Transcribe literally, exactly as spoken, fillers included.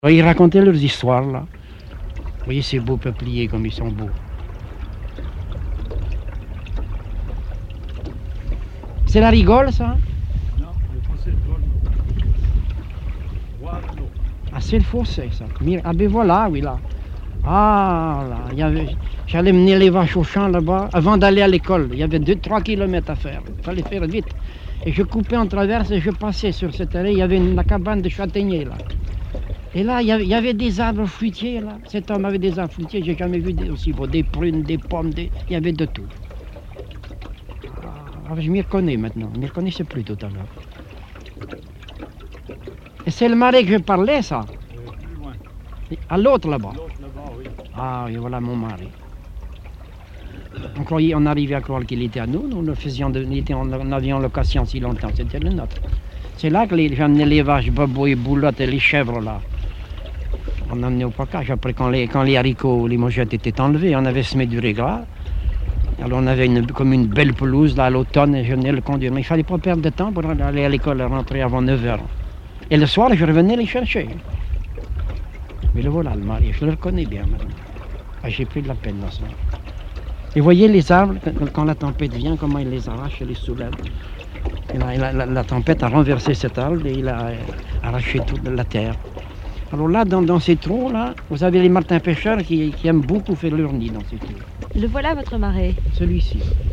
Ils racontaient leurs histoires là. Vous voyez ces beaux peupliers comme ils sont beaux. C'est la rigole ça? Non, le fossé de Golfe. Ah c'est le fossé ça. Ah ben voilà, oui là. Ah là, il y avait... J'allais mener les vaches au champ là-bas avant d'aller à l'école. Il y avait deux trois kilomètres à faire. Il fallait faire vite. Et je coupais en travers et je passais sur cette allée. Il y avait une, la cabane de châtaigniers là. Et là, il y, avait, il y avait des arbres fruitiers là. Cet homme avait des arbres fruitiers. J'ai jamais vu des, aussi beaux. Des prunes, des pommes, des... il y avait de tout. Ah, je m'y reconnais maintenant. Je ne m'y reconnaissais plus tout à l'heure. Et c'est le marais que je parlais ça? Euh, plus loin. À l'autre là-bas? L'autre là-bas, oui. Ah oui, voilà mon mari. On, croyait, on arrivait à croire qu'il était à nous, nous le faisions de, il était, on avions location si longtemps, c'était le nôtre. C'est là que j'amenais les vaches, Bobo et Boulotte et les chèvres là. On emmenait au pacage. Après, quand les, quand les haricots, les mogettes étaient enlevés, on avait semé du régras. Alors on avait une, comme une belle pelouse là à l'automne et je venais le conduire. Mais il ne fallait pas perdre de temps pour aller à l'école, rentrer avant neuf heures. Et le soir, je revenais les chercher. Mais le voilà, le mari, je le reconnais bien maintenant. Ah, j'ai pris de la peine là, ça. Et voyez les arbres, quand la tempête vient, comment il les arrache et les soulève. Et la, la, la, la tempête a renversé cet arbre et il a arraché toute la terre. Alors là, dans, dans ces trous, là, vous avez les martins pêcheurs qui, qui aiment beaucoup faire leur nid dans ces trous. Le voilà votre marais. Celui-ci.